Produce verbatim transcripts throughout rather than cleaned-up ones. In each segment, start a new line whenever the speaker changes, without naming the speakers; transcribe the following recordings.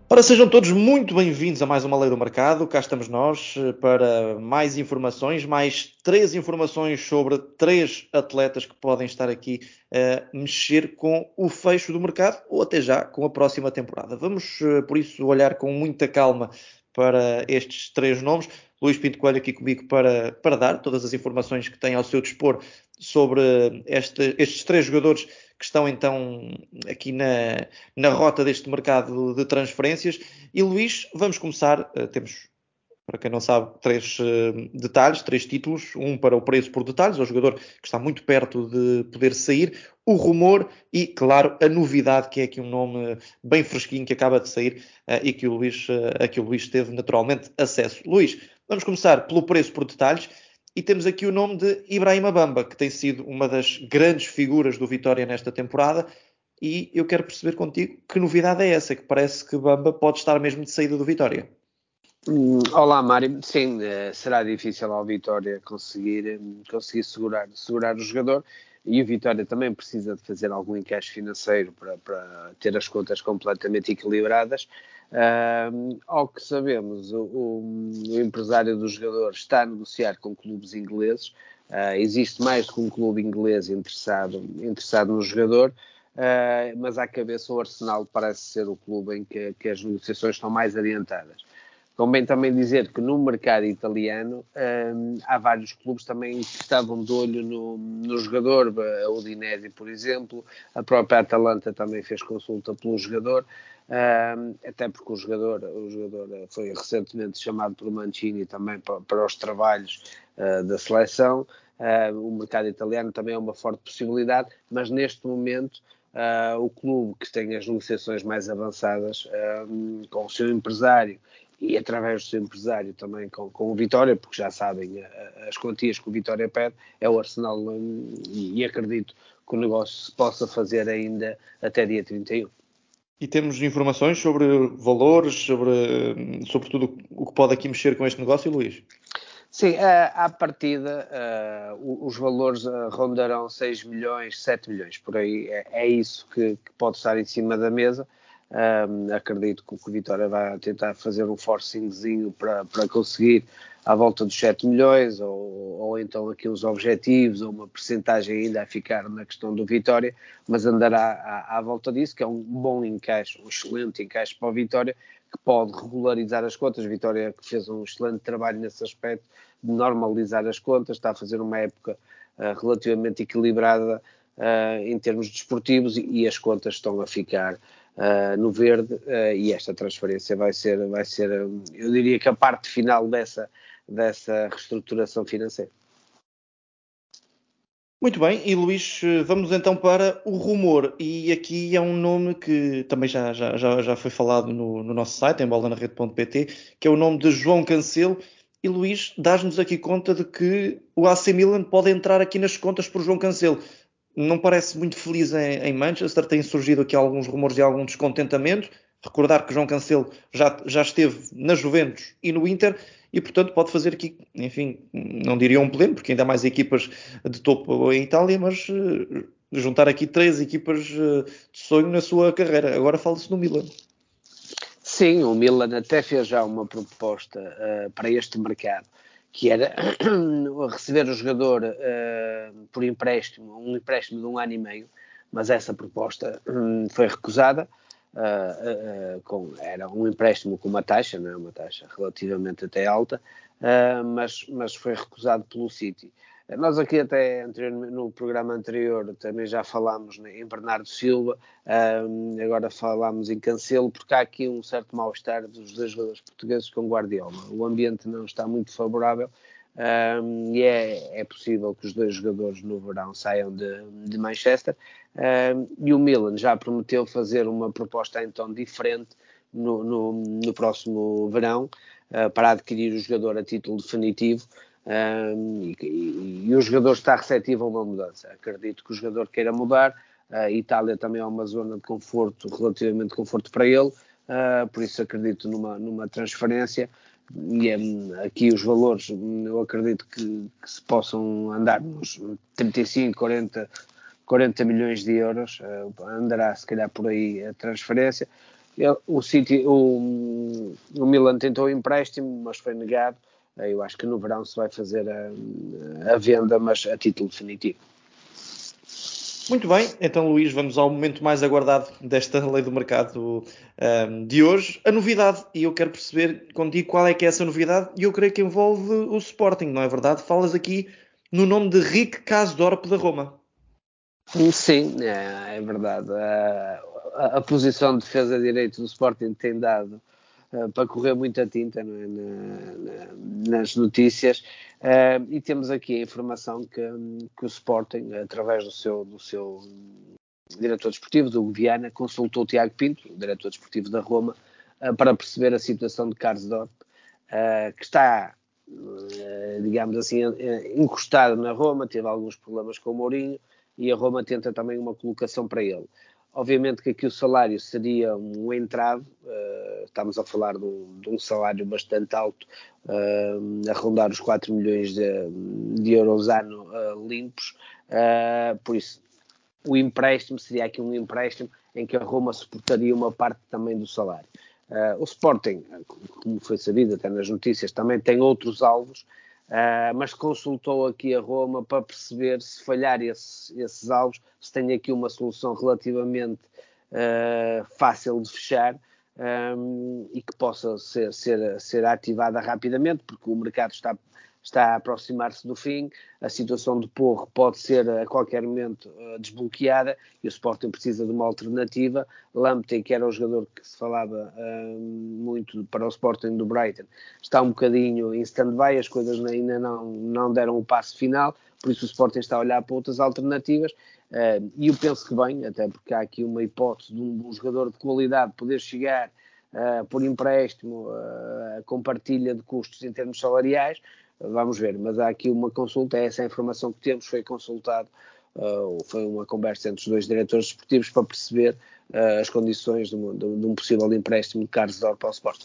Ora, sejam todos muito bem-vindos a mais uma Lei do Mercado. Cá estamos nós para mais informações, mais três informações sobre três atletas que podem estar aqui a mexer com o fecho do mercado ou até já com a próxima temporada. Vamos, por isso, olhar com muita calma para estes três nomes. Luís Pinto Coelho aqui comigo para, para dar todas as informações que tem ao seu dispor sobre este, estes três jogadores que estão então aqui na, na rota deste mercado de transferências. E Luís, vamos começar, uh, temos, para quem não sabe, três uh, detalhes, três títulos, um para o preço por detalhes, é o jogador que está muito perto de poder sair, o rumor e, claro, a novidade, que é aqui um nome bem fresquinho que acaba de sair uh, e que o Luís, uh, a que o Luís teve naturalmente acesso. Luís, vamos começar pelo preço por detalhes. E temos aqui o nome de Ibrahima Bamba, que tem sido uma das grandes figuras do Vitória nesta temporada. E eu quero perceber contigo que novidade é essa, que parece que Bamba pode estar mesmo de saída do Vitória.
Hum, Olá, Mário. Sim, eh, será difícil ao Vitória conseguir, conseguir segurar, segurar o jogador, e o Vitória também precisa de fazer algum encaixe financeiro para, para ter as contas completamente equilibradas. Uh, ao que sabemos, o, o, o empresário do jogador está a negociar com clubes ingleses. Uh, existe mais do que um clube inglês interessado, interessado no jogador, uh, mas à cabeça o Arsenal parece ser o clube em que, que as negociações estão mais adiantadas. Convém também dizer que no mercado italiano hum, há vários clubes também que estavam de olho no, no jogador, a Udinese, por exemplo, a própria Atalanta também fez consulta pelo jogador, hum, até porque o jogador, o jogador foi recentemente chamado pelo Mancini também para, para os trabalhos uh, da seleção. Uh, o mercado italiano também é uma forte possibilidade, mas neste momento uh, o clube que tem as negociações mais avançadas uh, com o seu empresário e através do seu empresário também com, com o Vitória, porque já sabem a, as quantias que o Vitória pede, é o Arsenal, um, e, e acredito que o negócio se possa fazer ainda até dia trinta e um.
E temos informações sobre valores, sobre, sobre tudo o que pode aqui mexer com este negócio, Luís?
Sim, à partida uh, os valores uh, rondarão seis milhões, sete milhões, por aí é, é isso que, que pode estar em cima da mesa. Um, acredito que o Vitória vai tentar fazer um forcingzinho para, para conseguir à volta dos sete milhões, ou, ou então aqui uns objetivos, ou uma percentagem ainda a ficar na questão do Vitória, mas andará à, à volta disso, que é um bom encaixe, um excelente encaixe para o Vitória, que pode regularizar as contas. Vitória que fez um excelente trabalho nesse aspecto de normalizar as contas, está a fazer uma época uh, relativamente equilibrada uh, em termos desportivos, e, e as contas estão a ficar uh, no verde, uh, e esta transferência vai ser, vai ser, eu diria que a parte final dessa, dessa reestruturação financeira.
Muito bem, e Luís, vamos então para o rumor, e aqui é um nome que também já, já, já, já foi falado no, no nosso site, em bola na rede ponto pt, que é o nome de João Cancelo. E Luís, dás-nos aqui conta de que o A C Milan pode entrar aqui nas contas por João Cancelo. Não parece muito feliz em, em Manchester, têm surgido aqui alguns rumores e algum descontentamento. Recordar que João Cancelo já, já esteve na Juventus e no Inter, e portanto pode fazer aqui, enfim, não diria um pleno, porque ainda há mais equipas de topo em Itália, mas uh, juntar aqui três equipas uh, de sonho na sua carreira. Agora fala-se no Milan.
Sim, o Milan até fez já uma proposta uh, para este mercado, que era receber o jogador uh, por empréstimo, um empréstimo de um ano e meio, mas essa proposta um, foi recusada. Uh, uh, com, era um empréstimo com uma taxa, não é? Uma taxa relativamente até alta, uh, mas, mas foi recusado pelo City. Nós aqui até no programa anterior também já falámos em Bernardo Silva, um, agora falámos em Cancelo, porque há aqui um certo mal-estar dos dois jogadores portugueses com Guardiola. O ambiente não está muito favorável, um, e é, é possível que os dois jogadores no verão saiam de, de Manchester, um, e o Milan já prometeu fazer uma proposta então diferente no, no, no próximo verão, uh, para adquirir o jogador a título definitivo. Um, e, e, e o jogador está receptivo a uma mudança. Acredito que o jogador queira mudar. A Itália também é uma zona de conforto, relativamente conforto para ele, uh, por isso acredito numa, numa transferência, e um, aqui os valores eu acredito que, que se possam andar nos trinta e cinco, quarenta, quarenta milhões de euros, uh, andará se calhar por aí a transferência. ele, o, City, o, o Milan tentou o empréstimo, mas foi negado. Eu acho que no verão se vai fazer a, a venda, mas a título definitivo.
Muito bem, então Luís, vamos ao momento mais aguardado desta lei do mercado um, de hoje, a novidade, e eu quero perceber contigo qual é que é essa novidade, e eu creio que envolve o Sporting, não é verdade? Falas aqui no nome de Rick Karsdorp da Roma.
Sim, é, é verdade. A, a, a posição de defesa de direito do Sporting tem dado uh, para correr muita tinta, não é? na, na, nas notícias, uh, e temos aqui a informação que, que o Sporting, através do seu, do seu diretor desportivo, do Viana, consultou o Tiago Pinto, o diretor desportivo da Roma, uh, para perceber a situação de Karsdorp, uh, que está, uh, digamos assim, encostado na Roma, teve alguns problemas com o Mourinho, e a Roma tenta também uma colocação para ele. Obviamente que aqui o salário seria um entrave, uh, estamos a falar de um, de um salário bastante alto, uh, a rondar os quatro milhões de, de euros ano uh, limpos, uh, por isso o empréstimo seria aqui um empréstimo em que a Roma suportaria uma parte também do salário. Uh, o Sporting, como foi sabido até nas notícias, também tem outros alvos, Uh, mas consultou aqui a Roma para perceber se falhar esses, esses alvos, se tem aqui uma solução relativamente uh, fácil de fechar um, e que possa ser, ser, ser ativada rapidamente, porque o mercado está, está a aproximar-se do fim, a situação de Porro pode ser a qualquer momento uh, desbloqueada e o Sporting precisa de uma alternativa. Lamptey, que era o jogador que se falava uh, muito para o Sporting do Brighton, está um bocadinho em stand-by, as coisas ainda não, não deram o passo final, por isso o Sporting está a olhar para outras alternativas, uh, e eu penso que bem, até porque há aqui uma hipótese de um, um jogador de qualidade poder chegar uh, por empréstimo, uh, com partilha de custos em termos salariais. Vamos ver, mas há aqui uma consulta, essa é a informação que temos, foi consultado, uh, foi uma conversa entre os dois diretores desportivos para perceber uh, as condições de um, de um possível empréstimo de Karsdorp ao Sporting.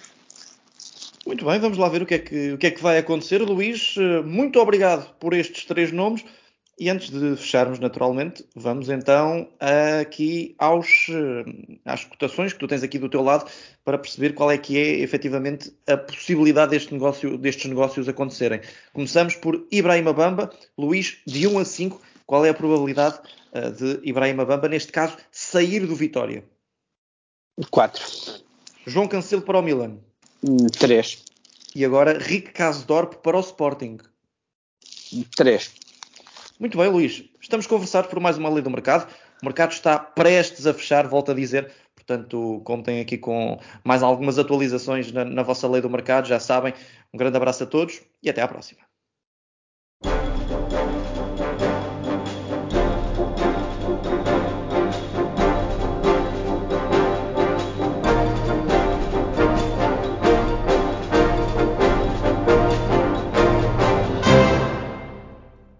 Muito bem, vamos lá ver o que é que, o que é que vai acontecer. Luís, muito obrigado por estes três nomes. E antes de fecharmos, naturalmente, vamos então aqui aos, às cotações que tu tens aqui do teu lado para perceber qual é que é efetivamente a possibilidade deste negócio, destes negócios acontecerem. Começamos por Ibrahima Bamba. Luís, de um a cinco, qual é a probabilidade de Ibrahima Bamba, neste caso, sair do Vitória?
quatro.
João Cancelo para o Milan.
três.
E agora Rick Karsdorp para o Sporting.
três.
Muito bem, Luís. Estamos conversados por mais uma lei do mercado. O mercado está prestes a fechar, volto a dizer. Portanto, contem aqui com mais algumas atualizações na, na vossa lei do mercado. Já sabem. Um grande abraço a todos e até à próxima.